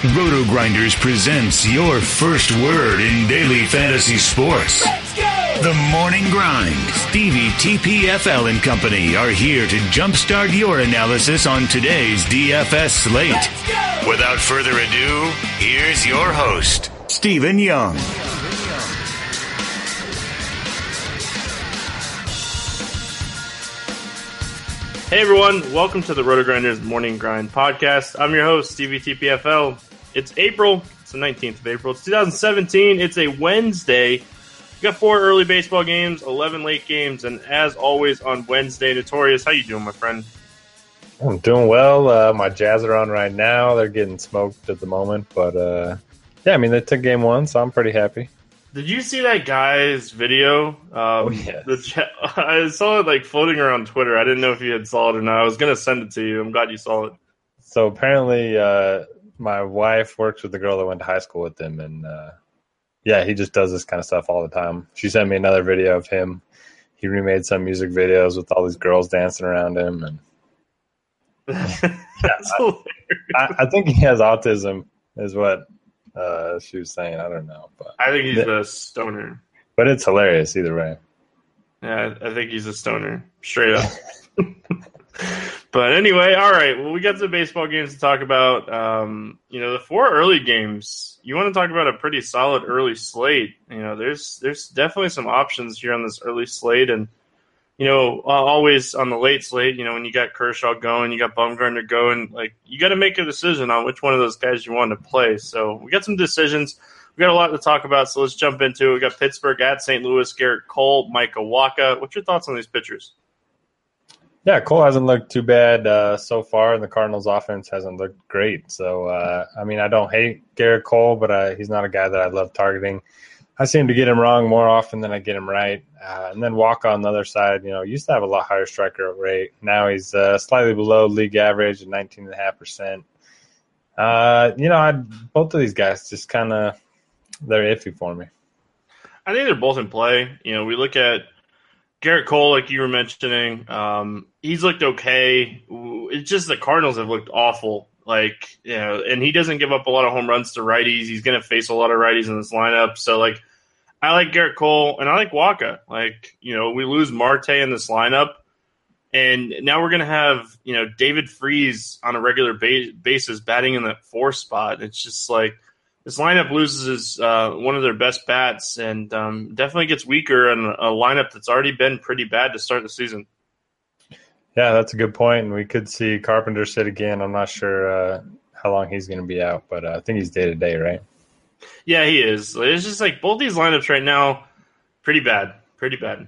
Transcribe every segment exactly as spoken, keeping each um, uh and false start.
Roto Grinders presents your first word in daily fantasy sports. Let's go! The Morning Grind. Stevie, T P F L and company are here to jumpstart your analysis on today's D F S slate. Let's go! Without further ado, here's your host, Stephen Young. Hey everyone, welcome to the Roto Grinders Morning Grind podcast. I'm your host, Stevie T P F L. It's April. It's the nineteenth of April. It's two thousand seventeen. It's a Wednesday. We got four early baseball games, eleven late games, and as always on Wednesday, Notorious, how you doing, my friend? I'm doing well. Uh, my Jazz are on right now. They're getting smoked at the moment, but uh, yeah, I mean, they took game one, so I'm pretty happy. Did you see that guy's video? Um, oh, yes. the, I saw it like floating around Twitter. I didn't know if you had saw it or not. I was going to send it to you. I'm glad you saw it. So apparently uh, my wife works with the girl that went to high school with him, and uh, yeah, he just does this kind of stuff all the time. She sent me another video of him. He remade some music videos with all these girls dancing around him. and That's I, I, I think he has autism is what uh, she was saying. I don't know. But I think he's a stoner. But it's hilarious either way. Yeah, I think he's a stoner, straight up. But anyway, all right. Well, we got some baseball games to talk about. Um, you know, the four early games. You want to talk about a pretty solid early slate. You know, there's there's definitely some options here on this early slate, and you know, always on the late slate. You know, when you got Kershaw going, you got Bumgarner going. Like, you got to make a decision on which one of those guys you want to play. So we got some decisions. We got a lot to talk about, so let's jump into it. We got Pittsburgh at Saint Louis, Garrett Cole, Micah Wacha. What's your thoughts on these pitchers? Yeah, Cole hasn't looked too bad uh, so far, and the Cardinals' offense hasn't looked great. So, uh, I mean, I don't hate Garrett Cole, but uh, he's not a guy that I love targeting. I seem to get him wrong more often than I get him right. Uh, and then Wacha on the other side, you know, used to have a lot higher strikeout rate. Now he's uh, slightly below league average at nineteen point five percent. Uh, you know, I, both of these guys just kind of – they're iffy for me. I think they're both in play. You know, we look at Garrett Cole, like you were mentioning. Um, he's looked okay. It's just the Cardinals have looked awful. Like, you know, and he doesn't give up a lot of home runs to righties. He's going to face a lot of righties in this lineup. So, like, I like Garrett Cole, and I like Wacha. Like, you know, we lose Marte in this lineup, and now we're going to have, you know, David Freese on a regular ba- basis batting in that four spot. It's just like this lineup loses uh, one of their best bats and um, definitely gets weaker in a lineup that's already been pretty bad to start the season. Yeah, that's a good point, and we could see Carpenter sit again. I'm not sure uh, how long he's going to be out, but uh, I think he's day-to-day, right? Yeah, he is. It's just like both these lineups right now, pretty bad, pretty bad.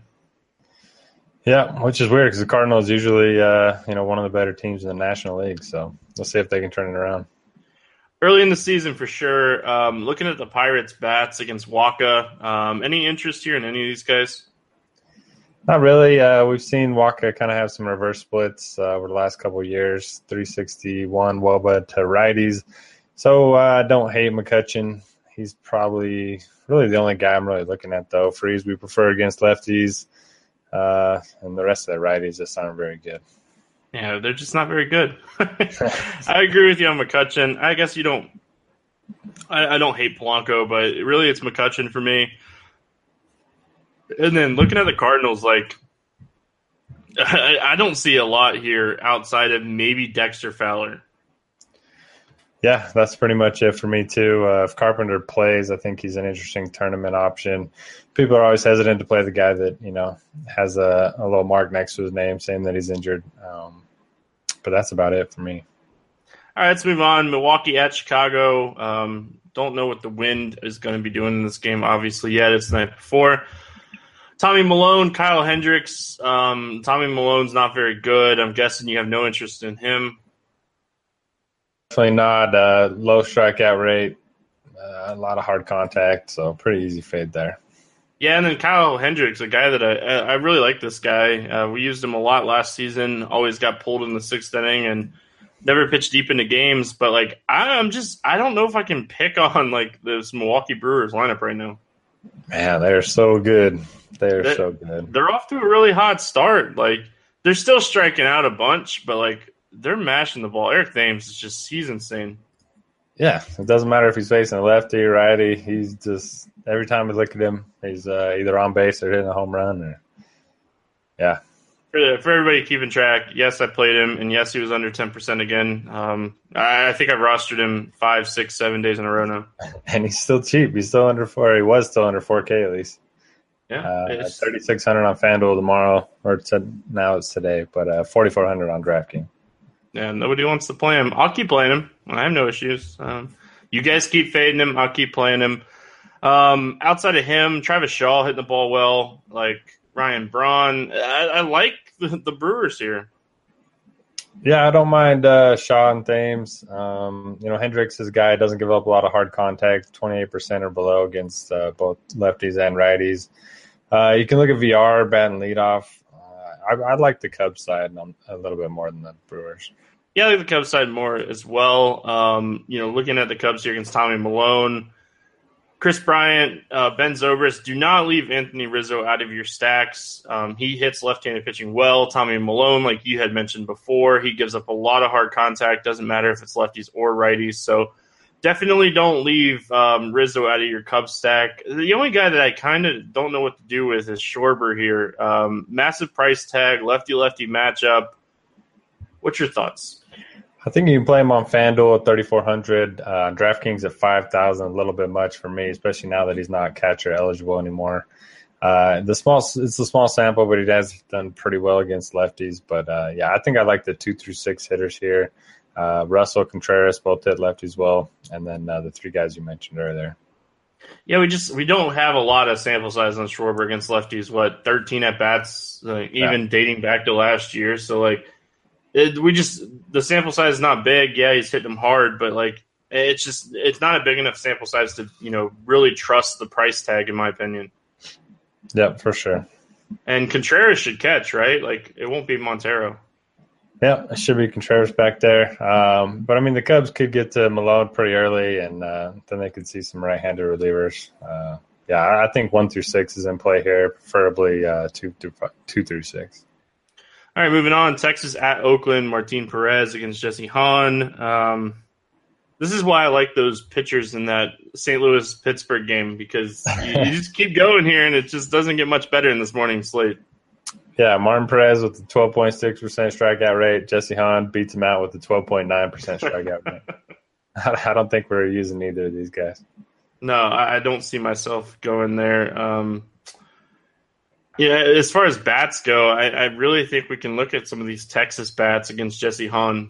Yeah, which is weird because the Cardinals usually, uh, you know, one of the better teams in the National League, so we'll see if they can turn it around. Early in the season, for sure. Um, looking at the Pirates' bats against Wacha, um, any interest here in any of these guys? Not really. Uh, we've seen Wacha kind of have some reverse splits uh, over the last couple of years, three sixty-one W B A to righties. So I uh, don't hate McCutchen. He's probably really the only guy I'm really looking at, though. Freeze we prefer against lefties, uh, and the rest of the righties just aren't very good. Yeah, they're just not very good. I agree with you on McCutchen. I guess you don't I, – I don't hate Polanco, but really it's McCutchen for me. And then looking at the Cardinals, like, I, I don't see a lot here outside of maybe Dexter Fowler. Yeah, that's pretty much it for me, too. Uh, if Carpenter plays, I think he's an interesting tournament option. People are always hesitant to play the guy that, you know, has a, a little mark next to his name saying that he's injured. Um, but that's about it for me. All right, let's move on. Milwaukee at Chicago. Um, don't know what the wind is going to be doing in this game, obviously, yet. It's the night before. Tommy Malone, Kyle Hendricks. Um, Tommy Malone's not very good. I'm guessing you have no interest in him. Definitely not. Uh, low strikeout rate, uh, a lot of hard contact, so pretty easy fade there. Yeah, and then Kyle Hendricks, a guy that I I really like this guy. Uh, we used him a lot last season. Always got pulled in the sixth inning and never pitched deep into games. But like I'm just I don't know if I can pick on like this Milwaukee Brewers lineup right now. Man, they're so good. They're They're, so good. They're off to a really hot start. Like they're still striking out a bunch, but like they're mashing the ball. Eric Thames is just he's insane. Yeah, it doesn't matter if he's facing a lefty or righty. He's just every time we look at him, he's uh, either on base or hitting a home run. Or yeah, For, for everybody keeping track, yes, I played him, and yes, he was under ten percent again. Um, I, I think I've rostered him five, six, seven days in a row now. And he's still cheap. He's still under four. He was still under four K at least. Yeah, uh, thirty-six hundred on FanDuel tomorrow, or it's a, now it's today, but uh, forty-four hundred on DraftKings. Yeah, nobody wants to play him. I'll keep playing him. I have no issues. Um, you guys keep fading him. I'll keep playing him. Um, outside of him, Travis Shaw hitting the ball well, like Ryan Braun. I, I like the, the Brewers here. Yeah, I don't mind uh, Shaw and Thames. Um, you know, Hendricks is a guy who doesn't give up a lot of hard contact, twenty-eight percent or below against uh, both lefties and righties. Uh, you can look at V R, batting leadoff. Uh, I, I like the Cubs side a little bit more than the Brewers. Yeah, I like the Cubs side more as well. Um, you know, looking at the Cubs here against Tommy Malone, Chris Bryant, uh, Ben Zobrist, do not leave Anthony Rizzo out of your stacks. Um, he hits left-handed pitching well. Tommy Malone, like you had mentioned before, he gives up a lot of hard contact. Doesn't matter if it's lefties or righties. So definitely don't leave um, Rizzo out of your Cubs stack. The only guy that I kind of don't know what to do with is Schwarber here. Um, massive price tag, lefty-lefty matchup. What's your thoughts? I think you can play him on FanDuel at thirty-four hundred. Uh, DraftKings at five thousand, a little bit much for me, especially now that he's not catcher eligible anymore. Uh, the small, it's a small sample, but he has done pretty well against lefties. But uh, yeah, I think I like the two through six hitters here. Uh, Russell, Contreras both hit lefties well, and then uh, the three guys you mentioned earlier. Yeah, we just we don't have a lot of sample size on Schwarber against lefties. What, thirteen at bats, like, even yeah. dating back to last year. So like. It, we just the sample size is not big. Yeah, he's hitting them hard, but like it's just it's not a big enough sample size to you know really trust the price tag, in my opinion. Yep, for sure. And Contreras should catch, right? Like it won't be Montero. Yeah, it should be Contreras back there. Um, but I mean, the Cubs could get to Malone pretty early, and uh, then they could see some right-handed relievers. Uh, yeah, I think one through six is in play here, preferably uh, two through five, two through six. All right, moving on. Texas at Oakland. Martin Perez against Jesse Hahn. Um, this is why I like those pitchers in that Saint Louis-Pittsburgh game because you, you just keep going here, and it just doesn't get much better in this morning's slate. Yeah, Martin Perez with the twelve point six percent strikeout rate. Jesse Hahn beats him out with the twelve point nine percent strikeout rate. I don't think we're using either of these guys. No, I don't see myself going there. Um Yeah, as far as bats go, I, I really think we can look at some of these Texas bats against Jesse Hahn.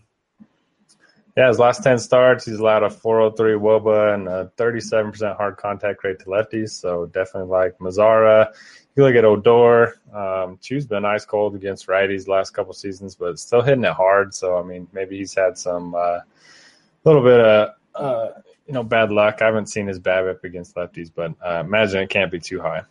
Yeah, his last ten starts, he's allowed a four oh three W O B A and a thirty-seven percent hard contact rate to lefties, so definitely like Mazzara. You look at Odor. Um, Chu's been ice cold against righties the last couple seasons, but still hitting it hard, so, I mean, maybe he's had some uh, little bit of, uh, you know, bad luck. I haven't seen his BABIP against lefties, but I uh, imagine it can't be too high.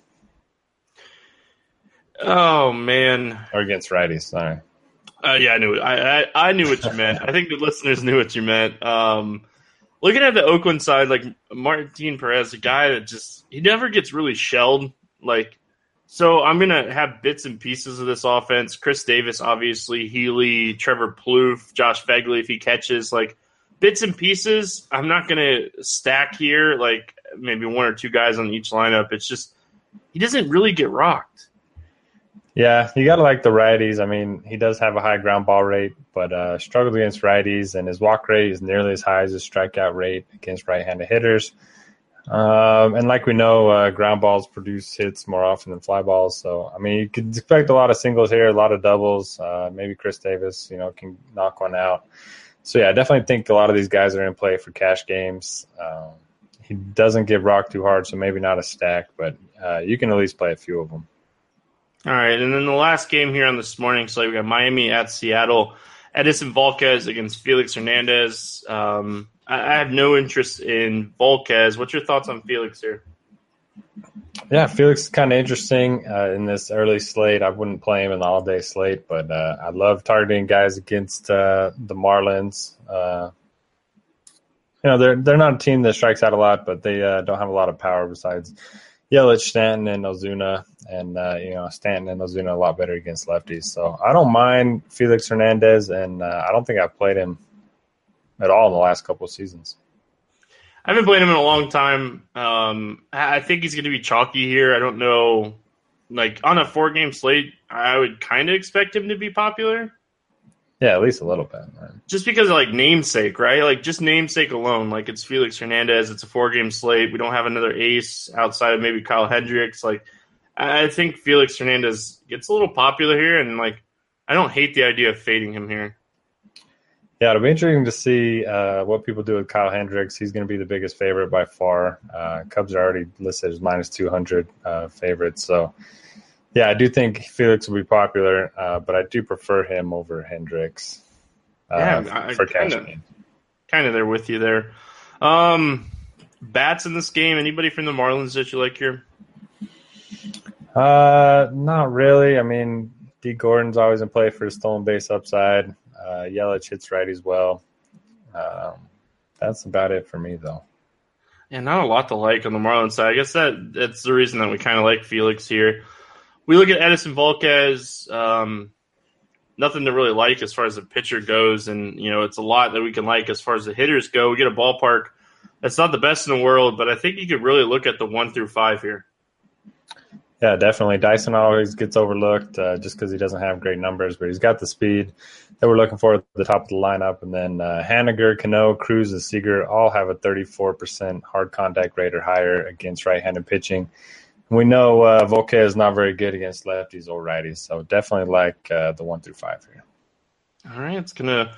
Oh man! Or against righties, sorry. Uh, yeah, I knew it. I, I I knew what you meant. I think the listeners knew what you meant. Um, looking at the Oakland side, like Martin Perez, a guy that just he never gets really shelled. Like, so I'm gonna have bits and pieces of this offense. Chris Davis, obviously, Healy, Trevor Plouffe, Josh Begley, if he catches, like bits and pieces. I'm not gonna stack here, like maybe one or two guys on each lineup. It's just he doesn't really get rocked. Yeah, you got to like the righties. I mean, he does have a high ground ball rate, but uh, struggled against righties, and his walk rate is nearly as high as his strikeout rate against right-handed hitters. Um, and like we know, uh, ground balls produce hits more often than fly balls. So, I mean, you could expect a lot of singles here, a lot of doubles. Uh, maybe Chris Davis, you know, can knock one out. So, yeah, I definitely think a lot of these guys are in play for cash games. Um, he doesn't get rocked too hard, so maybe not a stack, but uh, you can at least play a few of them. All right, and then the last game here on this morning slate, we got Miami at Seattle. Edison Volquez against Felix Hernandez. Um, I, I have no interest in Volquez. What's your thoughts on Felix here? Yeah, Felix is kind of interesting uh, in this early slate. I wouldn't play him in the all-day slate, but uh, I love targeting guys against uh, the Marlins. Uh, you know, they're they're not a team that strikes out a lot, but they uh, don't have a lot of power besides Yelich, Stanton, and Ozuna, and uh, you know Stanton and Ozuna a lot better against lefties. So I don't mind Felix Hernandez, and uh, I don't think I've played him at all in the last couple of seasons. I haven't played him in a long time. Um, I think he's going to be chalky here. I don't know. Like, on a four-game slate, I would kind of expect him to be popular. Yeah, at least a little bit. Man. Just because of, like, namesake, right? Like, just namesake alone. Like, it's Felix Hernandez. It's a four-game slate. We don't have another ace outside of maybe Kyle Hendricks. Like, I think Felix Hernandez gets a little popular here, and, like, I don't hate the idea of fading him here. Yeah, it'll be interesting to see uh, what people do with Kyle Hendricks. He's going to be the biggest favorite by far. Uh, Cubs are already listed as minus two hundred uh, favorites. So, yeah, I do think Felix will be popular, uh, but I do prefer him over Hendricks uh, yeah, I, for kinda, cash game. Kind of there with you there. Um, bats in this game, anybody from the Marlins that you like here? Uh, not really. I mean, D. Gordon's always in play for the stolen base upside. Uh, Yelich hits righties well. Um, that's about it for me, though. Yeah, not a lot to like on the Marlins side. I guess that that's the reason that we kind of like Felix here. We look at Edison Volquez, um, nothing to really like as far as the pitcher goes, and you know it's a lot that we can like as far as the hitters go. We get a ballpark that's not the best in the world, but I think you could really look at the one through five here. Yeah, definitely. Dyson always gets overlooked uh, just because he doesn't have great numbers, but he's got the speed that we're looking for at the top of the lineup. And then uh, Haniger, Cano, Cruz, and Seager all have a thirty-four percent hard contact rate or higher against right-handed pitching. And we know uh, Volquez is not very good against lefties or righties, so definitely like uh, the one through five here. All right, it's going to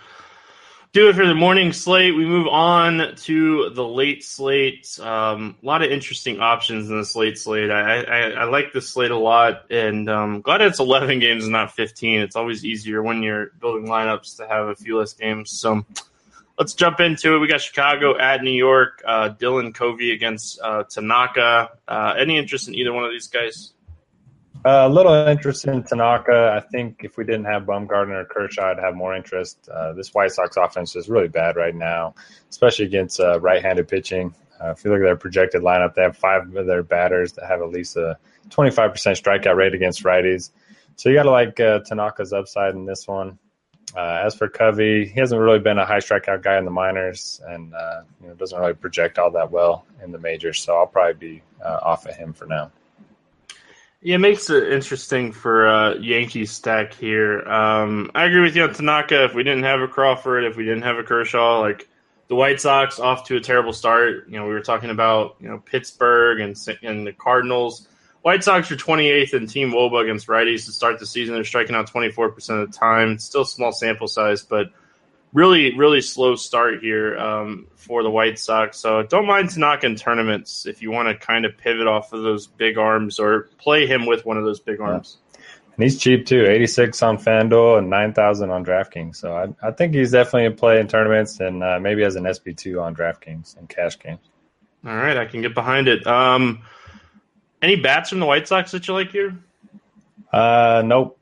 do it for the morning slate. We move on to the late slate. Um, a lot of interesting options in this late slate. I, I, I like this slate a lot, and um, glad it's eleven games and not fifteen. It's always easier when you're building lineups to have a few less games. So let's jump into it. We got Chicago at New York. Uh, Dylan Covey against uh, Tanaka. Uh, any interest in either one of these guys? Uh, a little interest in Tanaka. I think if we didn't have Bumgarner or Kershaw, I'd have more interest. Uh, this White Sox offense is really bad right now, especially against uh, right-handed pitching. Uh, if you look at their projected lineup, they have five of their batters that have at least a twenty-five percent strikeout rate against righties. So you got to like uh, Tanaka's upside in this one. Uh, as for Covey, he hasn't really been a high strikeout guy in the minors and uh, you know, doesn't really project all that well in the majors. So I'll probably be uh, off of him for now. Yeah, it makes it interesting for uh, Yankees stack here. Um, I agree with you on Tanaka. If we didn't have a Crawford, if we didn't have a Kershaw, like the White Sox off to a terrible start. You know, we were talking about you know Pittsburgh and and the Cardinals. White Sox are twenty-eighth in team W O B A against righties to start the season. They're striking out twenty-four percent of the time. It's still a small sample size, but really, really slow start here um, for the White Sox. So don't mind Tanaka in tournaments if you want to kind of pivot off of those big arms or play him with one of those big arms. Yeah. And he's cheap too, eighty-six on FanDuel and nine thousand on DraftKings. So I, I think he's definitely in play in tournaments and uh, maybe as an S P two on DraftKings and cash games. All right, I can get behind it. Um, any bats from the White Sox that you like here? Uh, nope.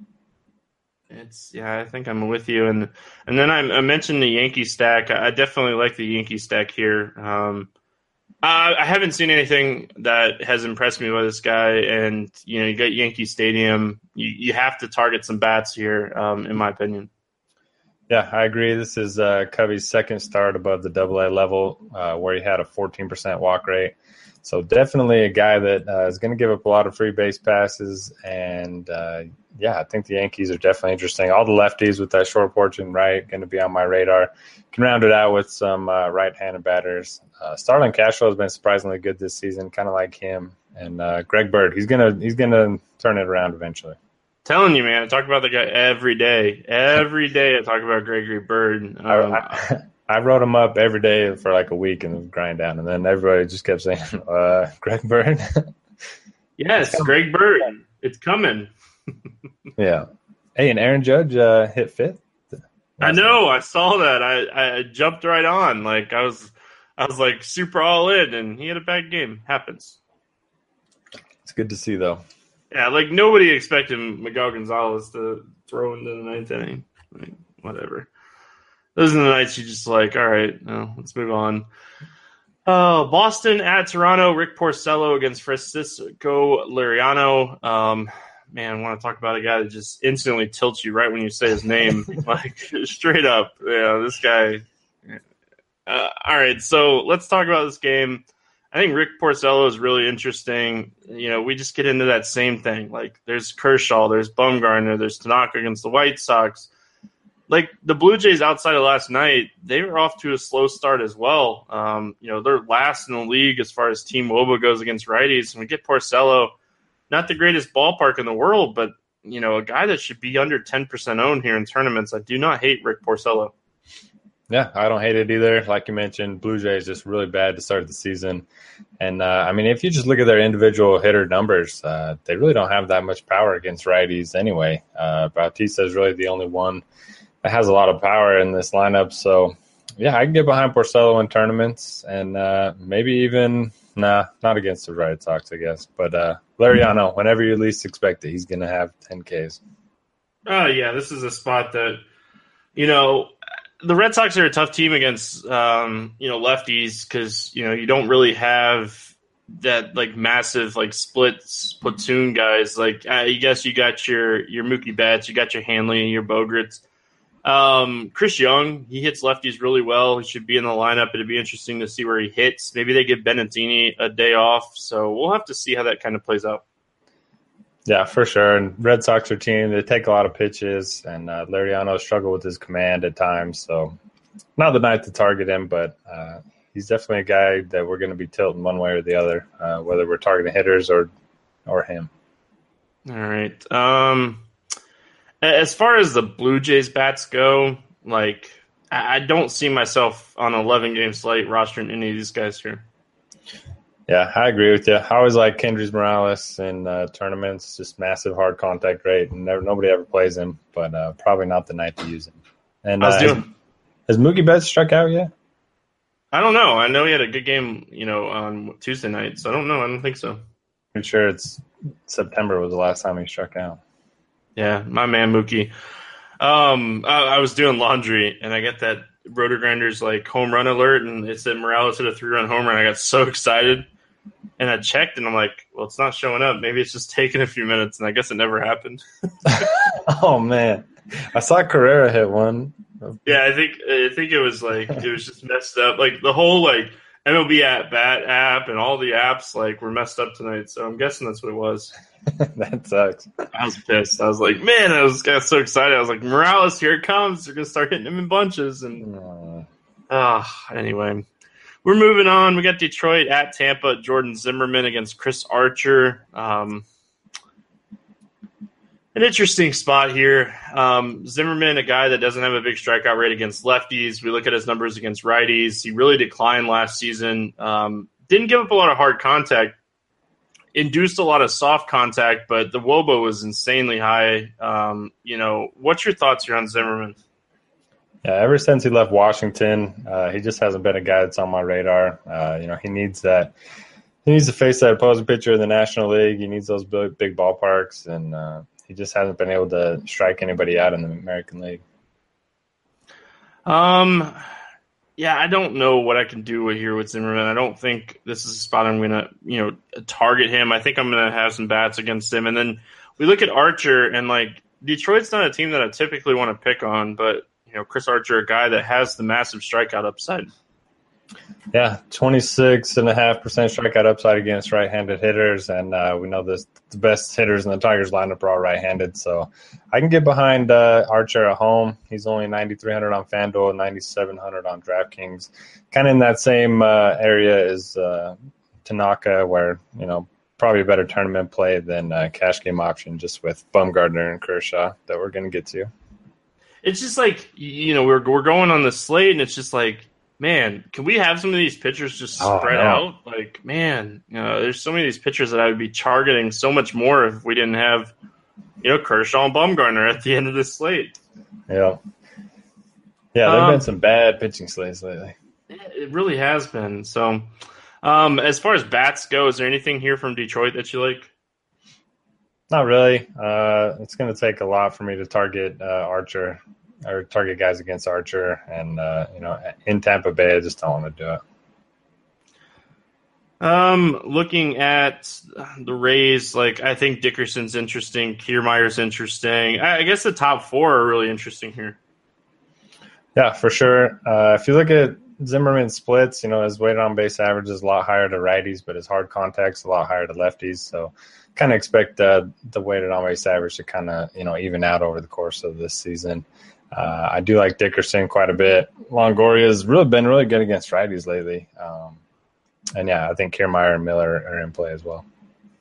It's yeah, I think I'm with you, and and then I, I mentioned the Yankee stack. I definitely like the Yankee stack here. Um, I, I haven't seen anything that has impressed me by this guy, and you know, you got Yankee Stadium. You you have to target some bats here, um, in my opinion. Yeah, I agree. This is uh, Covey's second start above the Double A level, uh, where he had a fourteen percent walk rate. So definitely a guy that uh, is going to give up a lot of free base passes. And, uh, yeah, I think the Yankees are definitely interesting. All the lefties with that short porch and right going to be on my radar. Can round it out with some uh, right-handed batters. Uh, Starlin Castro has been surprisingly good this season, kind of like him. And uh, Greg Bird, he's going to he's gonna turn it around eventually. Telling you, man, I talk about the guy every day. Every day I talk about Gregory Bird. Um, I, I, I wrote him up every day for like a week and it was grind down. And then everybody just kept saying, uh, Greg Bird. Yes, Greg Bird. It's coming. Yeah. Hey, and Aaron Judge uh, hit fifth. I know. I saw that. I, I jumped right on. Like I was, I was like super all in, and he had a bad game. Happens. It's good to see, though. Yeah, like nobody expected Miguel Gonzalez to throw into the ninth inning. Like, whatever. Those are the nights you just like, all right, no, let's move on. Uh, Boston at Toronto. Rick Porcello against Francisco Liriano. Um, man, I want to talk about a guy that just instantly tilts you right when you say his name. Like, straight up. Yeah, this guy, Uh, all right, so let's talk about this game. I think Rick Porcello is really interesting. You know, we just get into that same thing. Like, there's Kershaw, there's Bumgarner, there's Tanaka against the White Sox. Like, the Blue Jays outside of last night, they were off to a slow start as well. Um, you know, they're last in the league as far as team W O B A goes against righties. And we get Porcello, not the greatest ballpark in the world, but, you know, a guy that should be under ten percent owned here in tournaments. I do not hate Rick Porcello. Yeah, I don't hate it either. Like you mentioned, Blue Jays just really bad to start the season. And, uh, I mean, if you just look at their individual hitter numbers, uh, they really don't have that much power against righties anyway. Uh, Bautista is really the only one that has a lot of power in this lineup. So, yeah, I can get behind Porcello in tournaments and uh, maybe even, nah, not against the Red Sox, I guess. But uh, Lariano, whenever you least expect it, he's going to have ten Ks. Oh, yeah, this is a spot that, you know, the Red Sox are a tough team against, um, you know, lefties because, you know, you don't really have that, like, massive, like, split platoon guys. Like, I guess you got your, your Mookie Betts, you got your Hanley, your Bogarts. Um, Chris Young, he hits lefties really well. He should be in the lineup. It'd be interesting to see where he hits. Maybe they give Benintendi a day off. So we'll have to see how that kind of plays out. Yeah, for sure. And Red Sox are a team, they take a lot of pitches, and uh, Lariano struggled with his command at times. So not the night to target him, but uh, he's definitely a guy that we're going to be tilting one way or the other, uh, whether we're targeting hitters or or him. All right. Um, as far as the Blue Jays bats go, like, I don't see myself on an eleven-game slate rostering any of these guys here. Yeah, I agree with you. I always like Kendrys Morales in uh, tournaments, just massive hard contact rate, and never, nobody ever plays him, but uh, probably not the night to use him. And I was uh, doing, has, has Mookie Betts struck out yet? I don't know. I know he had a good game, you know, on Tuesday night, so I don't know. I don't think so. Pretty sure it's September was the last time he struck out. Yeah, my man Mookie. Um, I, I was doing laundry, and I get that Roto Grinders like home run alert, and it said Morales hit a three-run home run. I got so excited, and I checked, and I'm like, well, it's not showing up. Maybe it's just taking a few minutes, and I guess it never happened. Oh, man. I saw Carrera hit one. Yeah, I think I think it was like it was just messed up. Like the whole like M L B at bat app and all the apps like were messed up tonight. So I'm guessing that's what it was. That sucks. I was pissed. I was like, man, I was got so excited. I was like, Morales, here it comes. They're gonna start hitting him in bunches. And ah, uh, anyway, we're moving on. We got Detroit at Tampa. Jordan Zimmerman against Chris Archer. Um, An interesting spot here. Um, Zimmerman, a guy that doesn't have a big strikeout rate against lefties. We look at his numbers against righties. He really declined last season. Um, didn't give up a lot of hard contact. Induced a lot of soft contact, but the W O B A was insanely high. Um, you know, what's your thoughts here on Zimmerman? Yeah, ever since he left Washington, uh, he just hasn't been a guy that's on my radar. Uh, you know, he needs that. He needs to face that opposing pitcher in the National League. He needs those big, big ballparks, and uh, he just hasn't been able to strike anybody out in the American League. Um, yeah, I don't know what I can do here with Zimmerman. I don't think this is a spot I'm going to, you know, target him. I think I'm going to have some bats against him. And then we look at Archer, and, like, Detroit's not a team that I typically want to pick on, but, you know, Chris Archer, a guy that has the massive strikeout upside. Yeah, twenty-six point five percent strikeout upside against right-handed hitters, and uh, we know this, the best hitters in the Tigers lineup are all right-handed, so I can get behind uh, Archer at home. He's only ninety-three hundred on FanDuel, ninety-seven hundred on DraftKings. Kind of in that same uh, area as uh, Tanaka, where, you know, probably a better tournament play than uh, cash game option just with Bumgarner and Kershaw that we're going to get to. It's just like, you know, we're we're going on the slate, and it's just like, man, can we have some of these pitchers just spread oh, no. out? Like, man, you know, there's so many of these pitchers that I would be targeting so much more if we didn't have, you know, Kershaw and Bumgarner at the end of this slate. Yeah. Yeah, there have um, been some bad pitching slates lately. It really has been. So, um, as far as bats go, is there anything here from Detroit that you like? Not really. Uh, it's going to take a lot for me to target uh, Archer. Or target guys against Archer, and uh, you know, in Tampa Bay, I just don't want to do it. Um, looking at the Rays, like I think Dickerson's interesting, Kiermaier's interesting. I, I guess the top four are really interesting here. Yeah, for sure. Uh, if you look at Zimmerman splits, you know, his weighted on base average is a lot higher to righties, but his hard contact's a lot higher to lefties. So kind of expect uh, the weighted on base average to kind of, you know, even out over the course of this season. Uh, I do like Dickerson quite a bit. Longoria has really been really good against righties lately. Um, and, yeah, I think Kiermaier and Miller are in play as well.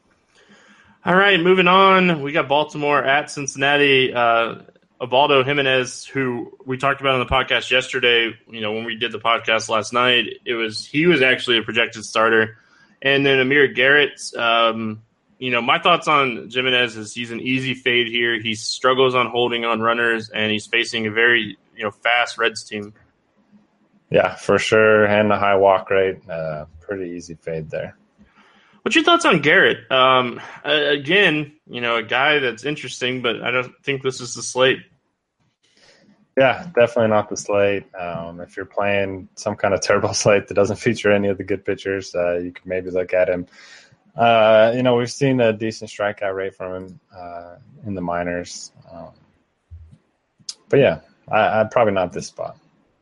All right, moving on. We got Baltimore at Cincinnati. Uh, Ubaldo Jimenez, who we talked about on the podcast yesterday, you know, when we did the podcast last night, it was he was actually a projected starter. And then Amir Garrett, um, you know, my thoughts on Jimenez is he's an easy fade here. He struggles on holding on runners, and he's facing a very, you know, fast Reds team. Yeah, for sure. And the high walk rate, uh, pretty easy fade there. What's your thoughts on Garrett? Um, again, you know, a guy that's interesting, but I don't think this is the slate. Yeah, definitely not the slate. Um, if you're playing some kind of turbo slate that doesn't feature any of the good pitchers, uh, you could maybe look at him. Uh, you know, we've seen a decent strikeout rate from him uh, in the minors. Um, but, yeah, I, I'm probably not this spot.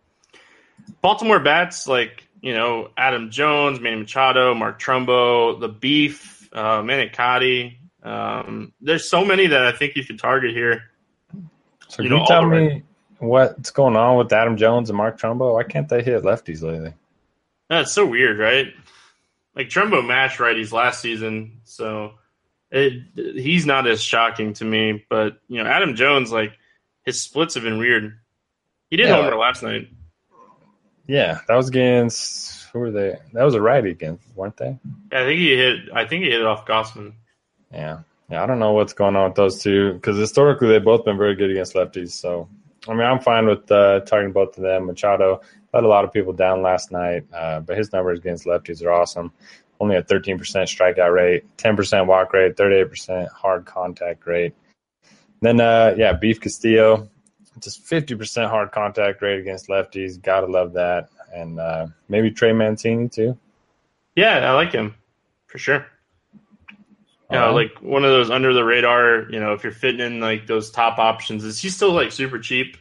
Baltimore bats, like, you know, Adam Jones, Manny Machado, Mark Trumbo, the Beef, uh, Manicotti. Um, there's so many that I think you should target here. So you can you tell me right. what's going on with Adam Jones and Mark Trumbo? Why can't they hit lefties lately? That's so weird, right? Like, Trumbo matched righties last season, so it, he's not as shocking to me. But, you know, Adam Jones, like, his splits have been weird. He did yeah, homer like, last night. Yeah, that was against – who were they? That was a righty against, weren't they? Yeah, I think he hit I think he hit it off Gossman. Yeah. Yeah, I don't know what's going on with those two because historically they've both been very good against lefties. So, I mean, I'm fine with uh, targeting both of them. Machado let a lot of people down last night, uh, but his numbers against lefties are awesome. Only a thirteen percent strikeout rate, ten percent walk rate, thirty-eight percent hard contact rate. Then, uh, yeah, Beef Castillo, just fifty percent hard contact rate against lefties. Got to love that. And uh, maybe Trey Mancini too. Yeah, I like him for sure. You know, like one of those under the radar, you know, if you're fitting in like those top options, is he still like super cheap?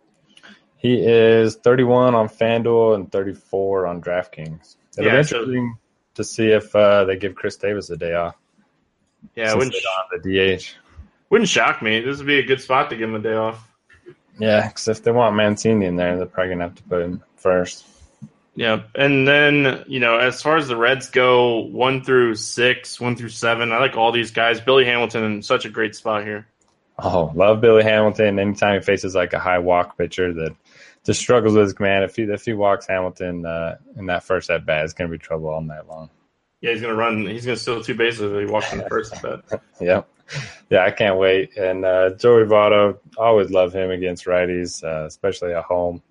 He is thirty-one on FanDuel and thirty-four on DraftKings. It'll yeah, be interesting so, to see if uh, they give Chris Davis a day off. Yeah, wouldn't, they don't have the D H. Wouldn't shock me. This would be a good spot to give him a day off. Yeah, because if they want Mancini in there, they're probably going to have to put him first. Yeah, and then, you know, as far as the Reds go, one through six, one through seven, I like all these guys. Billy Hamilton in such a great spot here. Oh, love Billy Hamilton. Anytime he faces like a high walk pitcher that just struggles with his command, if he if he walks Hamilton uh, in that first at bat, it's going to be trouble all night long. Yeah, he's going to run. He's going to steal two bases if he walks in the first at bat. Yep. Yeah, I can't wait. And uh, Joey Votto, always love him against righties, uh, especially at home.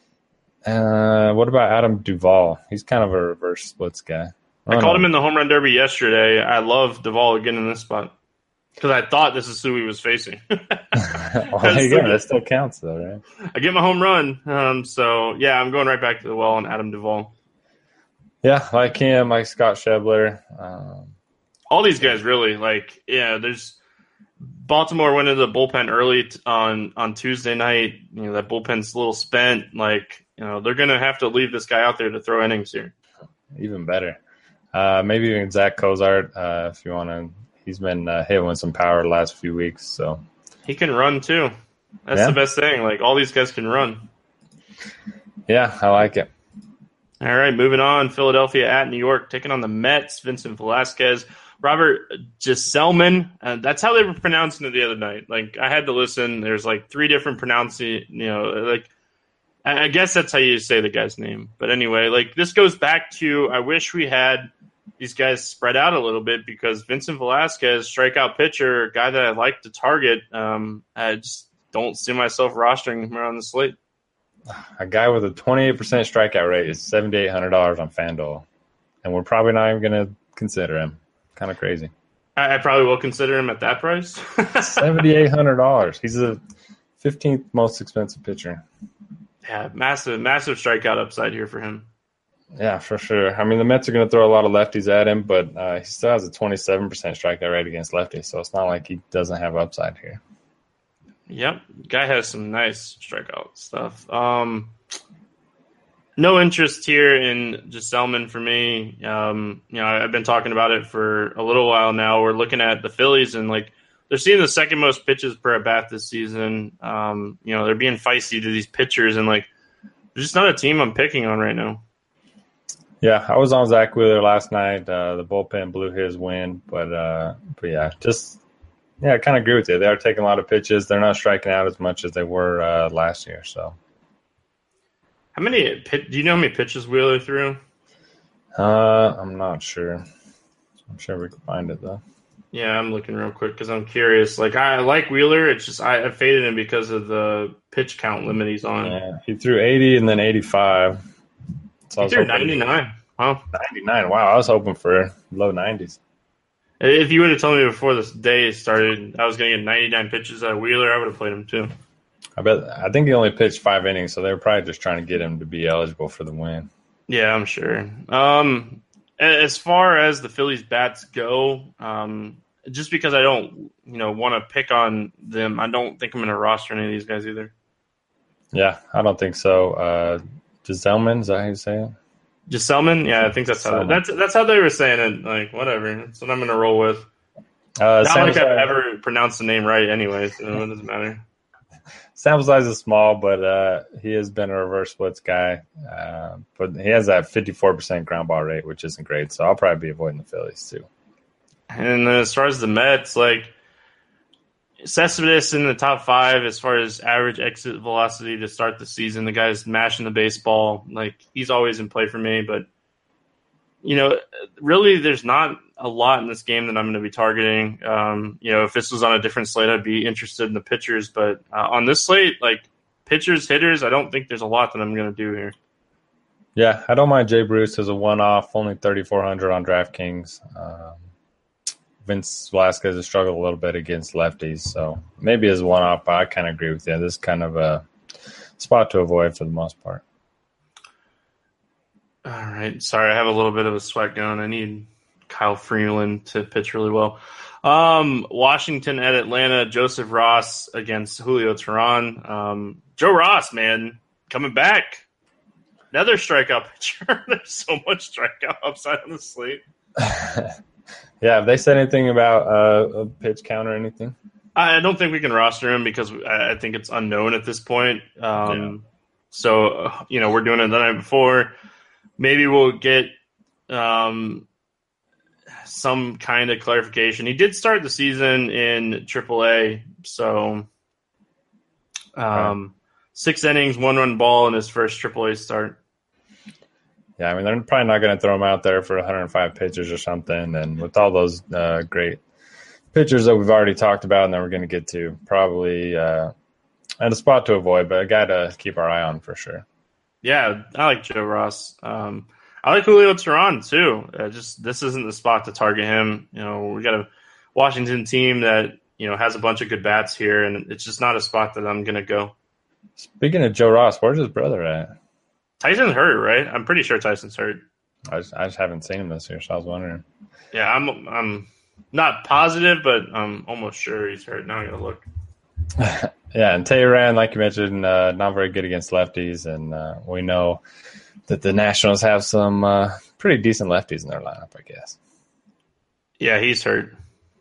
Uh, what about Adam Duvall? He's kind of a reverse splits guy. I, I called know. him in the home run derby yesterday. I love Duvall again in this spot because I thought this is who he was facing. Well, there you go. That still counts, though, right? I get my home run. Um, so, yeah, I'm going right back to the well on Adam Duvall. Yeah, like him, like Scott Schebler. Um, All these guys really, like, yeah, there's Baltimore went into the bullpen early t- on, on Tuesday night. You know, that bullpen's a little spent. Like, you know, they're going to have to leave this guy out there to throw innings here. Even better. Uh, maybe even Zach Cozart, uh, if you want to. He's been uh, hitting with some power the last few weeks. So he can run, too. That's yeah. the best thing. Like, all these guys can run. Yeah, I like it. All right, moving on. Philadelphia at New York, taking on the Mets. Vincent Velasquez. Robert Gsellman. Uh, that's how they were pronouncing it the other night. Like, I had to listen. There's, like, three different pronouncing, you know, like, I guess that's how you say the guy's name. But anyway, like this goes back to I wish we had these guys spread out a little bit because Vincent Velasquez, strikeout pitcher, a guy that I like to target. Um, I just don't see myself rostering him around the slate. A guy with a twenty-eight percent strikeout rate is seven thousand eight hundred dollars on FanDuel, and we're probably not even going to consider him. Kind of crazy. I, I probably will consider him at that price. seven thousand eight hundred dollars. He's the fifteenth most expensive pitcher. Yeah, massive, massive strikeout upside here for him. Yeah, for sure. I mean, the Mets are going to throw a lot of lefties at him, but uh, he still has a twenty-seven percent strikeout rate against lefties, so it's not like he doesn't have upside here. Yep, guy has some nice strikeout stuff. Um, No interest here in Gisselman for me. Um, you know, I've been talking about it for a little while now. We're looking at the Phillies and like they're seeing the second most pitches per at bat this season. Um, you know, they're being feisty to these pitchers and like they're just not a team I'm picking on right now. Yeah, I was on Zach Wheeler last night. Uh, the bullpen blew his win, but uh, but yeah, just yeah, I kind of agree with you. They are taking a lot of pitches. They're not striking out as much as they were uh, last year. So. How many? Do you know how many pitches Wheeler threw? Uh, I'm not sure. I'm sure we can find it though. Yeah, I'm looking real quick because I'm curious. Like I like Wheeler. It's just I, I faded him because of the pitch count limit he's on. Yeah, he threw eighty and then eighty-five. So he threw ninety-nine. Wow, ninety-nine. Wow, I was hoping for low nineties. If you would have told me before this day started, I was going to get ninety-nine pitches out of Wheeler, I would have played him too. I bet. I think he only pitched five innings, so they were probably just trying to get him to be eligible for the win. Yeah, I'm sure. Um, as far as the Phillies bats go, um, just because I don't, you know, want to pick on them, I don't think I'm going to roster any of these guys either. Yeah, I don't think so. Uh, Gisselman, is that how you say it? Gisselman? Yeah, I think that's how that's that's how they were saying it. Like, whatever. That's what I'm going to roll with. Uh, Not like I've ever pronounced the name right anyway, so it doesn't matter. Sample size is small, but uh, he has been a reverse splits guy. Uh, but he has that fifty-four percent ground ball rate, which isn't great. So I'll probably be avoiding the Phillies too. And then as far as the Mets, like Cespedes in the top five as far as average exit velocity to start the season. The guy's mashing the baseball. Like he's always in play for me. But you know, really, there's not a lot in this game that I'm going to be targeting. Um, you know, if this was on a different slate, I'd be interested in the pitchers. But uh, on this slate, like pitchers, hitters, I don't think there's a lot that I'm going to do here. Yeah, I don't mind Jay Bruce as a one-off, only thirty-four hundred on DraftKings. Um, Vince Velasquez has struggled a little bit against lefties, so maybe as one-off, but I kind of agree with you. This is kind of a spot to avoid for the most part. All right. Sorry, I have a little bit of a sweat going. I need Kyle Freeland to pitch really well. Um, Washington at Atlanta, Joseph Ross against Julio Teheran. Um, Joe Ross, man, coming back. Another strikeout pitcher. There's so much strikeout upside on the slate. Yeah, have they said anything about uh, a pitch count or anything? I don't think we can roster him because I think it's unknown at this point. Um, yeah. So, uh, you know, we're doing it the night before. Maybe we'll get um, some kind of clarification. He did start the season in triple A, so um, right. six innings, one run ball in his first triple A start. Yeah, I mean, they're probably not going to throw him out there for one hundred five pitches or something. And with all those uh, great pitchers that we've already talked about and that we're going to get to, probably uh, and a spot to avoid, but a guy to keep our eye on for sure. Yeah, I like Joe Ross. Um, I like Julio Teheran too. Uh, just this isn't the spot to target him. You know, we got a Washington team that you know has a bunch of good bats here, and it's just not a spot that I'm going to go. Speaking of Joe Ross, where's his brother at? Tyson's hurt, right? I'm pretty sure Tyson's hurt. I just, I just haven't seen him this year, so I was wondering. Yeah, I'm I'm not positive, but I'm almost sure he's hurt. Now I gotta look. Yeah, and Teheran, like you mentioned, uh, not very good against lefties, and uh, we know that the Nationals have some uh, pretty decent lefties in their lineup, I guess. Yeah, he's hurt.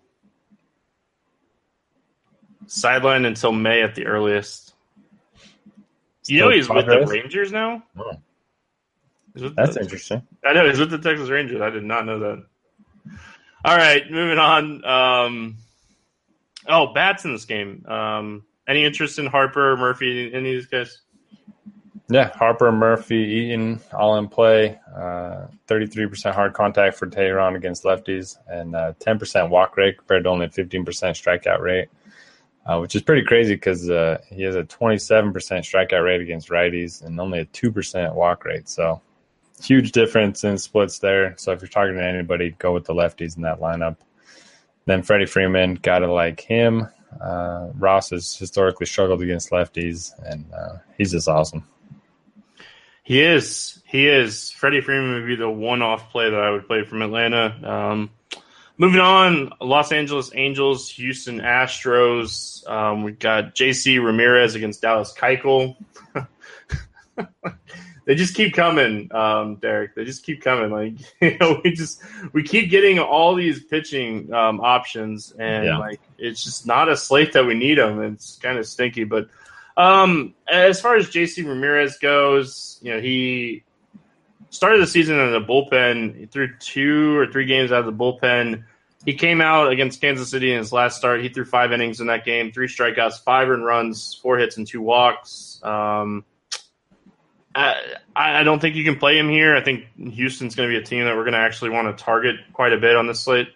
Sidelined until May at the earliest. You know he's with the Rangers now? Oh. That's the, interesting. I know, he's with the Texas Rangers. I did not know that. All right, moving on. Um, oh, bats in this game. Um, any interest in Harper, Murphy, any of these guys? Yeah, Harper, Murphy, Eaton, all in play. Uh, thirty-three percent hard contact for Teheran against lefties and uh, ten percent walk rate compared to only a fifteen percent strikeout rate. Uh, which is pretty crazy because uh, he has a twenty-seven percent strikeout rate against righties and only a two percent walk rate. So huge difference in splits there. So if you're targeting anybody, go with the lefties in that lineup. Then Freddie Freeman, got to like him. Uh, Ross has historically struggled against lefties, and uh, he's just awesome. He is. He is. Freddie Freeman would be the one-off play that I would play from Atlanta. Um, moving on, Los Angeles Angels, Houston Astros. Um, we've got J C Ramirez against Dallas Keuchel. they just keep coming, um, Derek. They just keep coming. Like you know, we just we keep getting all these pitching um, options, and Yeah. like it's just not a slate that we need them. It's kind of stinky. But um, as far as J C Ramirez goes, you know, he started the season in the bullpen. He threw two or three games out of the bullpen. He came out against Kansas City in his last start. He threw five innings in that game, three strikeouts, five earned runs, four hits, and two walks. Um, I, I don't think you can play him here. I think Houston's going to be a team that we're going to actually want to target quite a bit on this slate.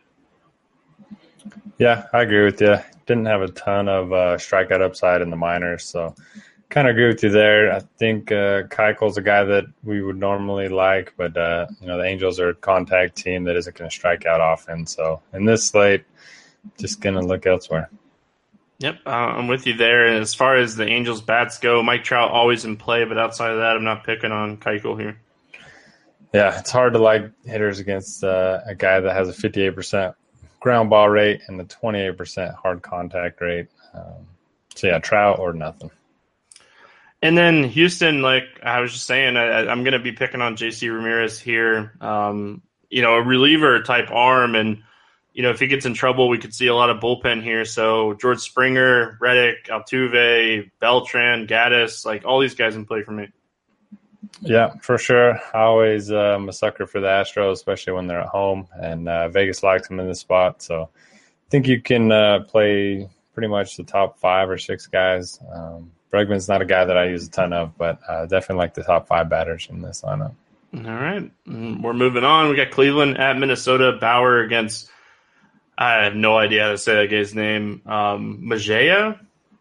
Yeah, I agree with you. Didn't have a ton of uh, strikeout upside in the minors, so kind of agree with you there. I think uh, Keuchel's a guy that we would normally like, but uh, you know the Angels are a contact team that isn't going to strike out often. So in this slate, just going to look elsewhere. Yep, uh, I'm with you there. And as far as the Angels bats go, Mike Trout always in play, but outside of that, I'm not picking on Keuchel here. Yeah, it's hard to like hitters against uh, a guy that has a fifty-eight percent ground ball rate and a twenty-eight percent hard contact rate. Um, so yeah, Trout or nothing. And then Houston, like I was just saying, I, I'm going to be picking on J C Ramirez here. Um, you know, a reliever type arm, and you know, if he gets in trouble, we could see a lot of bullpen here. So George Springer, Reddick, Altuve, Beltran, Gaddis, like all these guys in play for me. Yeah, for sure. I always um, a sucker for the Astros, especially when they're at home, and uh, Vegas likes them in this spot. So I think you can uh, play pretty much the top five or six guys. Um, Bregman's not a guy that I use a ton of, but uh, definitely like the top five batters in this lineup. All right. We're moving on. We got Cleveland at Minnesota. Bauer against, I have no idea how to say that guy's name. Um, Mejia?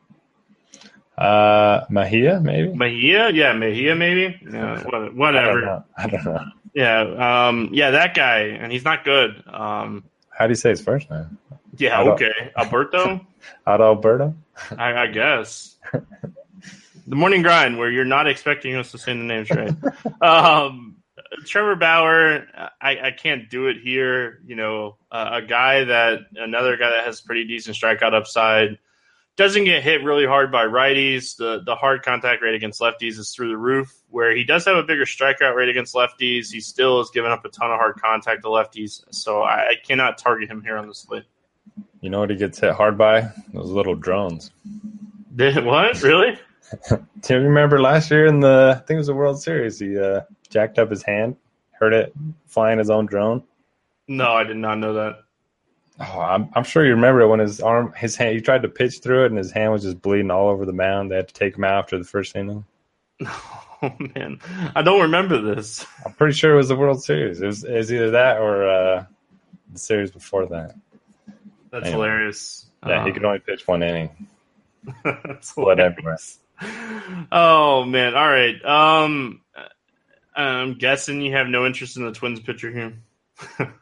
Uh, Mejia, maybe? Mejia? Yeah, Mejia maybe? Yeah, whatever. I don't know. I don't know. Yeah, um, yeah, that guy, and he's not good. Um, How do you say his first name? yeah, Adal- okay. Alberto? Adalberto? I, I guess. The morning grind where you're not expecting us to say the names right. um, Trevor Bauer, I, I can't do it here. You know, uh, a guy that another guy that has pretty decent strikeout upside, doesn't get hit really hard by righties. The the hard contact rate against lefties is through the roof. Where he does have a bigger strikeout rate against lefties, he still is giving up a ton of hard contact to lefties. So I, I cannot target him here on the slate. You know what he gets hit hard by? Those little drones. Did, what? Really? Do you remember last year in the, I think it was the World Series, he uh, jacked up his hand, heard it flying his own drone? No, I did not know that. Oh, I'm, I'm sure you remember it when his arm, his hand, he tried to pitch through it and his hand was just bleeding all over the mound. They had to take him out after the first inning. Oh, man. I don't remember this. I'm pretty sure it was the World Series. It was, it was either that or uh, the series before that. That's Anyway. hilarious. Yeah, Um, he could only pitch one inning. that's Blood hilarious. everywhere. Oh, man. All right. Um, I'm guessing you have no interest in the Twins pitcher here.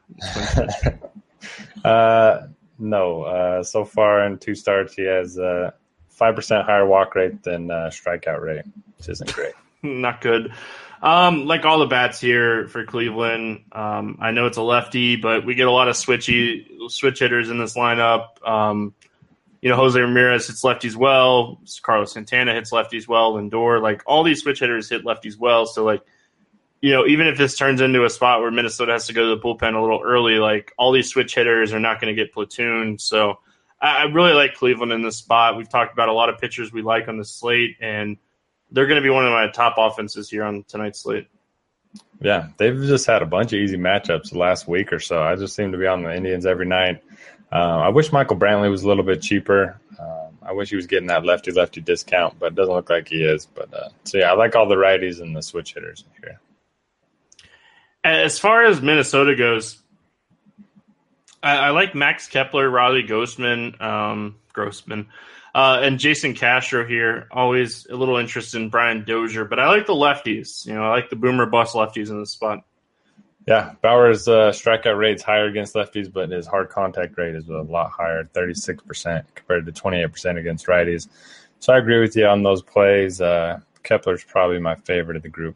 uh, no. Uh, so far in two starts, he has a five percent higher walk rate than uh, strikeout rate, which isn't great. Not good. Um, like all the bats here for Cleveland, um, I know it's a lefty, but we get a lot of switchy switch hitters in this lineup. Um, you know, Jose Ramirez hits lefties well. Carlos Santana hits lefties well. Lindor, like all these switch hitters hit lefties well. So, like, you know, even if this turns into a spot where Minnesota has to go to the bullpen a little early, like all these switch hitters are not going to get platooned. So, I, I really like Cleveland in this spot. We've talked about a lot of pitchers we like on the slate, and they're going to be one of my top offenses here on tonight's slate. Yeah, they've just had a bunch of easy matchups the last week or so. I just seem to be on the Indians every night. Um, I wish Michael Brantley was a little bit cheaper. Um, I wish he was getting that lefty-lefty discount, but it doesn't look like he is. But uh, so, yeah, I like all the righties and the switch hitters here. As far as Minnesota goes, I, I like Max Kepler, Riley Grossman, um, Grossman, uh, and Jason Castro here. Always a little interest in Brian Dozier, but I like the lefties. You know, I like the boomer bust lefties in this spot. Yeah, Bauer's uh, strikeout rate's higher against lefties, but his hard contact rate is a lot higher, thirty-six percent compared to twenty-eight percent against righties. So I agree with you on those plays. Uh, Kepler's probably my favorite of the group.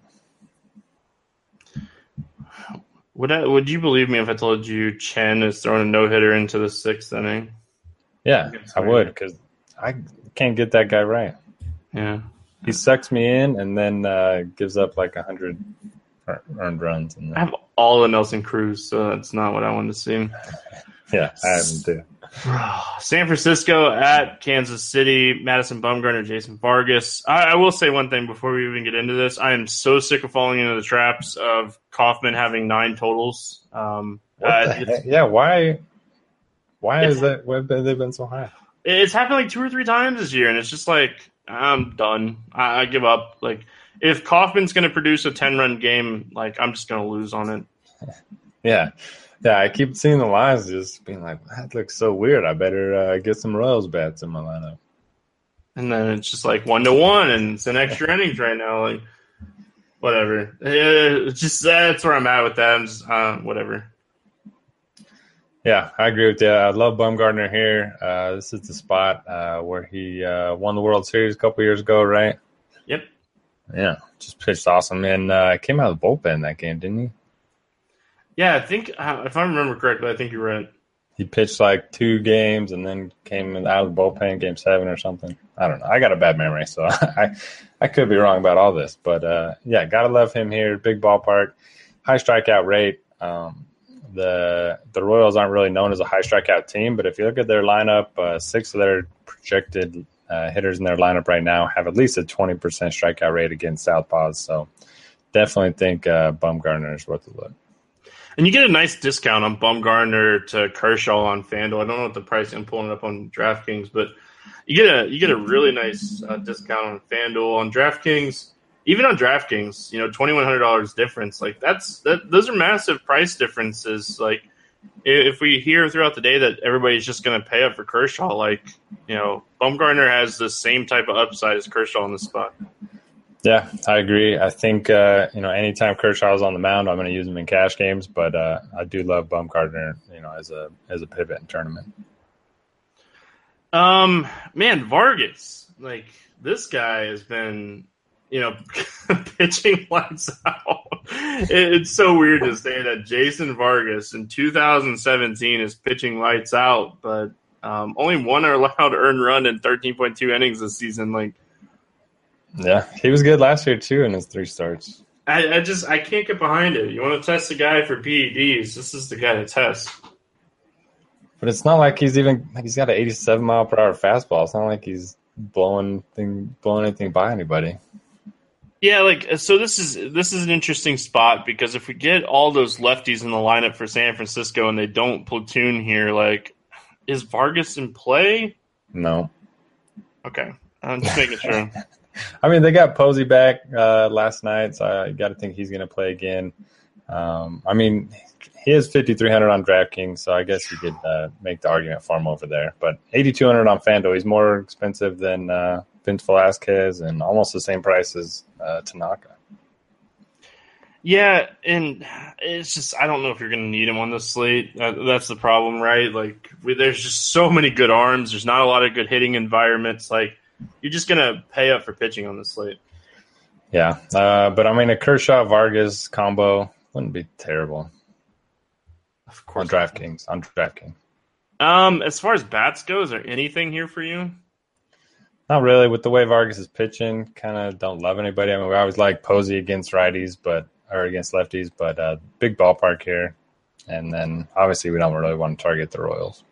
Would I, would you believe me if I told you Chen is throwing a no-hitter into the sixth inning? Yeah, I would, because I can't get that guy right. Yeah. he sucks me in and then uh, gives up like a hundred earned runs. And I have all of Nelson Cruz, so that's not what I wanted to see. Yeah, I have him too. San Francisco at Kansas City, Madison Bumgarner, Jason Vargas. I, I will say one thing before we even get into this. I am so sick of falling into the traps of Kauffman having nine totals. Um, uh, yeah, why Why is that? Why have they been so high? It's happened like two or three times this year, and it's just like, I'm done. I, I give up. Like, if Kauffman's going to produce a ten-run game, like, I'm just going to lose on it. Yeah. Yeah, I keep seeing the lines just being like, that looks so weird. I better uh, get some Royals bats in my lineup. And then it's just like one to one, and it's an extra innings right now. Like, whatever. It's just that's where I'm at with that. I'm just, uh, whatever. Yeah, I agree with you. I love Bumgarner here. Uh, this is the spot uh, where he uh, won the World Series a couple years ago, right? Yep. Yeah, just pitched awesome. And uh, came out of the bullpen that game, didn't he? Yeah, I think, uh, if I remember correctly, I think you're right. He pitched like two games and then came out of the bullpen game seven or something. I don't know. I got a bad memory, so I I could be wrong about all this. But, uh, yeah, got to love him here. Big ballpark, high strikeout rate. Um, the the Royals aren't really known as a high strikeout team, but if you look at their lineup, uh, six of their projected uh, hitters in their lineup right now have at least a twenty percent strikeout rate against southpaws. So definitely think uh, Bumgarner is worth a look. And you get a nice discount on Bumgarner to Kershaw on FanDuel. I don't know what the price I'm pulling it up on DraftKings, but you get a you get a really nice uh, discount on FanDuel. On DraftKings, even on DraftKings, you know, twenty-one hundred dollars difference. Like that's that those are massive price differences. Like if we hear throughout the day that everybody's just going to pay up for Kershaw, like, you know, Bumgarner has the same type of upside as Kershaw on the spot. Yeah, I agree. I think, uh, you know, anytime Kershaw's on the mound, I'm going to use him in cash games, but uh, I do love Bumgarner, you know, as a as a pivot in tournament. Um, man, Vargas, like this guy has been, you know, pitching lights out. It, it's so weird to say that Jason Vargas in two thousand seventeen is pitching lights out, but um, only one allowed earned run in thirteen point two innings this season. Like, yeah, he was good last year too in his three starts. I, I just I can't get behind it. You want to test a guy for P E Ds? This is the guy to test. But it's not like he's even like he's got an eighty-seven mile per hour fastball. It's not like he's blowing thing blowing anything by anybody. Yeah, like so. This is this is an interesting spot because if we get all those lefties in the lineup for San Francisco and they don't platoon here, like, is Vargas in play? No. Okay, I'm just making sure. I mean, they got Posey back uh, last night, so you got to think he's going to play again. Um, I mean, he is fifty-three hundred on DraftKings, so I guess you could uh, make the argument for him over there. But eighty-two hundred on FanDuel, he's more expensive than uh, Vince Velasquez and almost the same price as uh, Tanaka. Yeah, and it's just I don't know if you're going to need him on this slate. Uh, that's the problem, right? Like, we, there's just so many good arms. There's not a lot of good hitting environments. Like, you're just going to pay up for pitching on the slate. Yeah, uh, but I mean, a Kershaw-Vargas combo wouldn't be terrible. Of course. On DraftKings. On DraftKings. Um, as far as bats go, is there anything here for you? Not really. With the way Vargas is pitching, kind of don't love anybody. I mean, we always like Posey against righties, but or against lefties, but uh, big ballpark here. And then, obviously, we don't really want to target the Royals.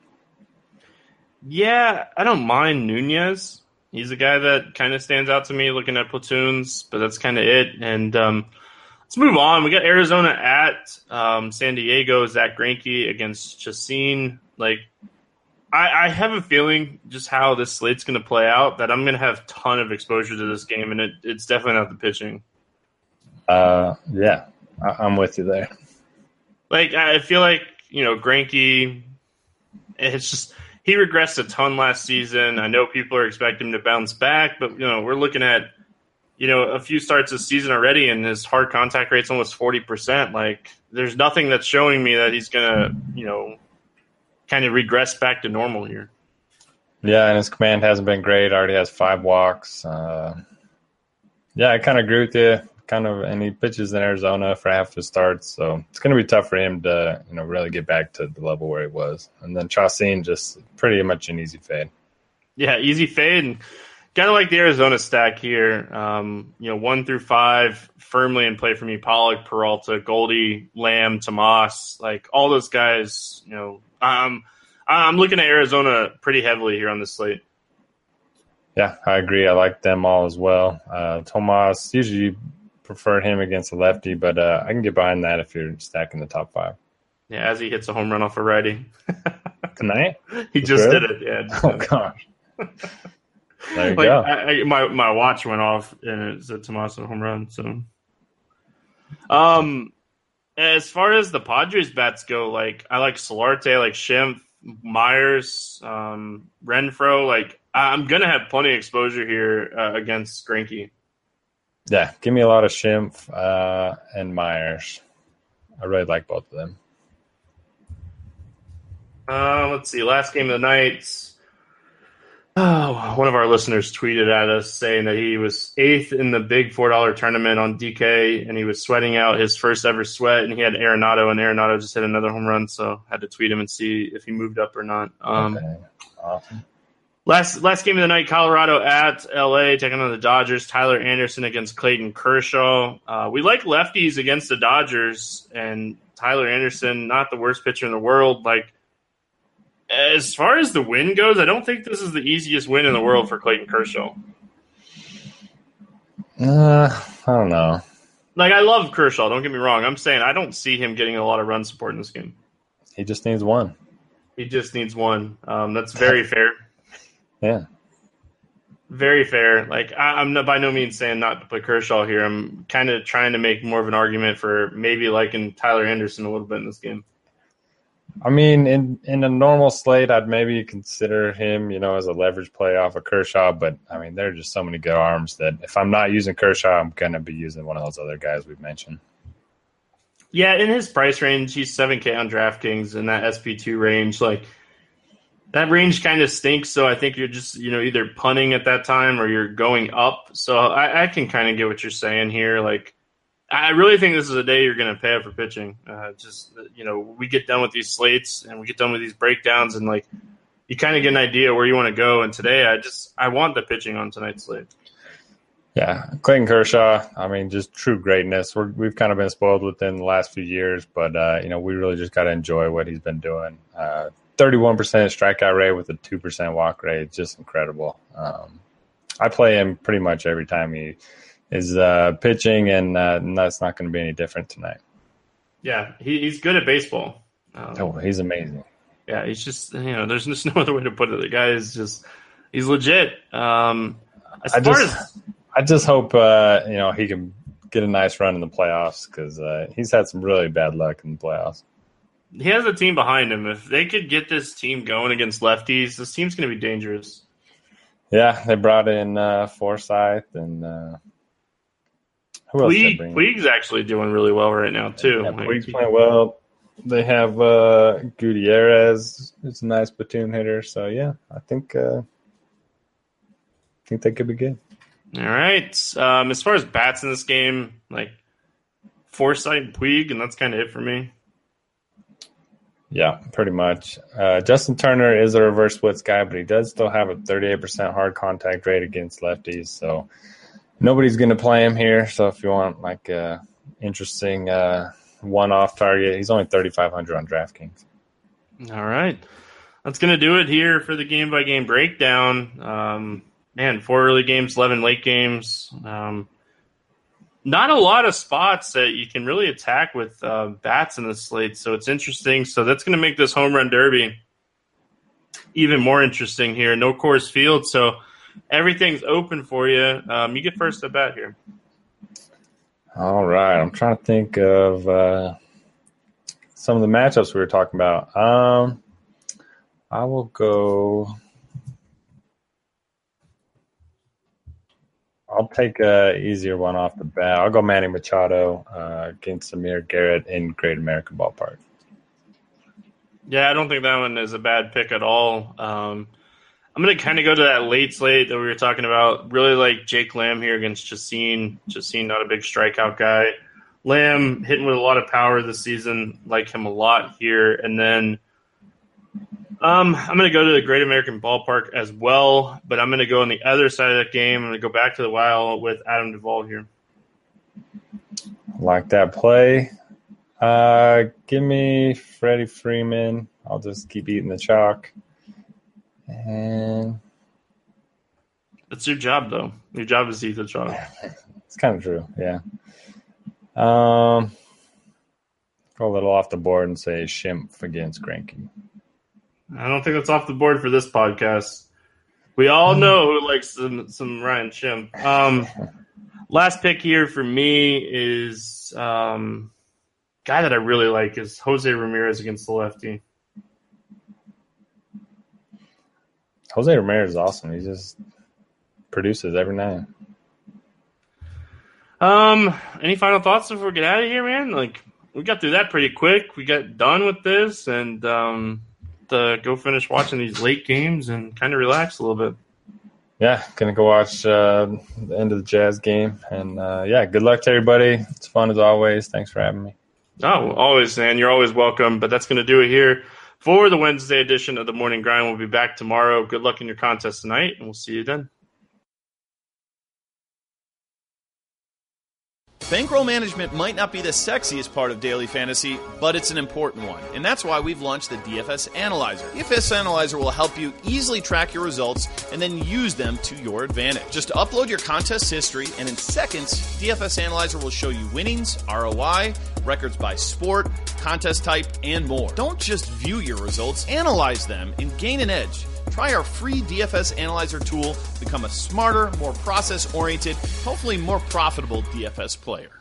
Yeah, I don't mind Nunez. He's a guy that kind of stands out to me looking at platoons, but that's kind of it. And um, let's move on. We got Arizona at um, San Diego. Zach Greinke against Chacin. Like, I, I have a feeling just how this slate's going to play out that I'm going to have a ton of exposure to this game, and it, it's definitely not the pitching. Uh, yeah, I, I'm with you there. Like, I feel like, you know, Greinke, it's just – he regressed a ton last season. I know people are expecting him to bounce back, but, you know, we're looking at, you know, a few starts this season already, and his hard contact rate's almost forty percent. Like, there's nothing that's showing me that he's going to, you know, kind of regress back to normal here. Yeah, and his command hasn't been great. Already has five walks. Uh, yeah, I kind of agree with you. Kind of, and he pitches in Arizona for half the starts, so it's going to be tough for him to, you know, really get back to the level where he was. And then Chacin just pretty much an easy fade. Yeah, easy fade. And kind of like the Arizona stack here. Um, you know, one through five firmly in play for me. Pollock, Peralta, Goldie, Lamb, Tomas, like all those guys. You know, um, I'm looking at Arizona pretty heavily here on this slate. Yeah, I agree. I like them all as well. Uh, Tomas, usually prefer him against a lefty, but uh, I can get behind that if you're stacking the top five. Yeah, as he hits a home run off a righty. Tonight? He just really? did it, yeah. Oh, gosh. There you like, go. I, I, my, my watch went off, and it said Tommaso home run. So, um, as far as the Padres bats go, like I like Solarte, I like Schimpf, Myers, um, Renfroe. Like I'm gonna have plenty of exposure here uh, against Greinke. Yeah, give me a lot of Schimpf uh, and Myers. I really like both of them. Uh, let's see. Last game of the night. Oh, one of our listeners tweeted at us saying that he was eighth in the big four dollar tournament on D K, and he was sweating out his first ever sweat, and he had Arenado, and Arenado just hit another home run, so I had to tweet him and see if he moved up or not. Um, okay. Awesome. Last last game of the night, Colorado at L A, taking on the Dodgers. Tyler Anderson against Clayton Kershaw. Uh, we like lefties against the Dodgers, and Tyler Anderson, not the worst pitcher in the world. Like, as far as the win goes, I don't think this is the easiest win in the world for Clayton Kershaw. Uh, I don't know. Like, I love Kershaw, don't get me wrong. I'm saying I don't see him getting a lot of run support in this game. He just needs one. He just needs one. Um, that's very fair. Yeah. Very fair. Like, I, I'm not, by no means saying not to play Kershaw here. I'm kind of trying to make more of an argument for maybe liking Tyler Anderson a little bit in this game. I mean, in, in a normal slate, I'd maybe consider him, you know, as a leverage play off of Kershaw. But, I mean, there are just so many good arms that if I'm not using Kershaw, I'm going to be using one of those other guys we've mentioned. Yeah, in his price range, he's seven K on DraftKings in that S P two range. Like, that range kind of stinks, so I think you're just, you know, either punting at that time or you're going up. So I, I can kind of get what you're saying here. Like, I really think this is a day you're going to pay up for pitching. Uh, just, you know, we get done with these slates and we get done with these breakdowns and, like, you kind of get an idea where you want to go. And today I just – I want the pitching on tonight's slate. Yeah, Clayton Kershaw, I mean, just true greatness. We're, we've kind of been spoiled with him the last few years, but, uh, you know, we really just got to enjoy what he's been doing. Uh, thirty-one percent strikeout rate with a two percent walk rate. It's just incredible. Um, I play him pretty much every time he – is uh, pitching, and, uh, and that's not going to be any different tonight. Yeah, he, he's good at baseball. Um, oh, he's amazing. Yeah, he's just, you know, there's just no other way to put it. The guy is just, he's legit. Um, as I far just, as, I just hope, uh, you know, he can get a nice run in the playoffs because uh, he's had some really bad luck in the playoffs. He has a team behind him. If they could get this team going against lefties, this team's going to be dangerous. Yeah, they brought in uh, Forsythe and uh, who else Puig, Puig's actually doing really well right now, too. Yeah, Puig's playing well. They have uh, Gutierrez, who's a nice platoon hitter. So, yeah, I think uh, I think they could be good. All right. Um, as far as bats in this game, like Forsythe and Puig, and that's kind of it for me. Yeah, pretty much. Uh, Justin Turner is a reverse splits guy, but he does still have a thirty-eight percent hard contact rate against lefties. So, nobody's going to play him here. So if you want like a interesting uh, one-off target, he's only thirty-five hundred on DraftKings. All right. That's going to do it here for the game-by-game breakdown. Um, man, four early games, eleven late games. Um, not a lot of spots that you can really attack with uh, bats in the slate, so it's interesting. So that's going to make this home run derby even more interesting here. No Coors Field, so everything's open for you. Um, you get first at bat here. All right. I'm trying to think of uh, some of the matchups we were talking about. Um, I will go. I'll take an easier one off the bat. I'll go Manny Machado uh, against Samir Garrett in Great American Ballpark. Yeah, I don't think that one is a bad pick at all. Um, I'm going to kind of go to that late slate that we were talking about. Really like Jake Lamb here against Chacin. Chacin, not a big strikeout guy. Lamb hitting with a lot of power this season. Like him a lot here. And then Um, I'm going to go to the Great American Ballpark as well, but I'm going to go on the other side of that game. I'm going to go back to the Wild with Adam Duvall here. Like that play. Uh, give me Freddie Freeman. I'll just keep eating the chalk. And it's your job, though. Your job is to eat the chalk. It's kind of true, yeah. Um, go a little off the board and say Schimpf against Greinke. I don't think that's off the board for this podcast. We all know who likes some, some Ryan Schimpf. Um, last pick here for me is um, guy that I really like is Jose Ramirez against the lefty. Jose Ramirez is awesome. He just produces every night. Um, any final thoughts before we get out of here, man? Like, we got through that pretty quick. We got done with this and um, to go finish watching these late games and kind of relax a little bit. Yeah, gonna go watch uh, the end of the Jazz game. And, uh, yeah, good luck to everybody. It's fun as always. Thanks for having me. Oh, always, man. You're always welcome. But that's going to do it here for the Wednesday edition of the Morning Grind. We'll be back tomorrow. Good luck in your contest tonight, and we'll see you then. Bankroll management might not be the sexiest part of daily fantasy, but it's an important one. And that's why we've launched the D F S Analyzer. D F S Analyzer will help you easily track your results and then use them to your advantage. Just upload your contest history, and in seconds, D F S Analyzer will show you winnings, R O I, records by sport, contest type, and more. Don't just view your results, analyze them, and gain an edge. Try our free D F S Analyzer tool, become a smarter, more process-oriented, hopefully more profitable D F S player.